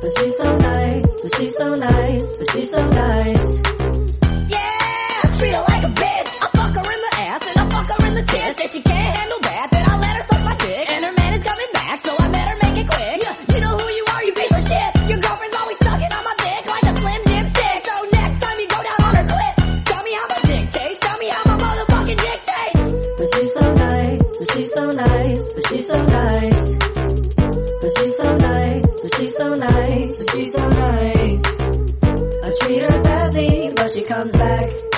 But she's so nice, but she's so nice, but she's so nice. Yeah, I treat her like a bitch. I fuck her in the ass and I fuck her in the tits. If she can't handle that, then I let her suck my dick. And her man is coming back, so I better make it quick. Yeah, you know who you are, you piece of shit. Your girlfriend's always sucking on my dick like a Slim Jim stick. So next time you go down on her clit, tell me how my dick tastes. Tell me how my motherfucking dick tastes. But she's so nice, but she's so nice, but she's so nice. But she's so nice, but she's so nice, but she's so nice. I treat her badly, but she comes back.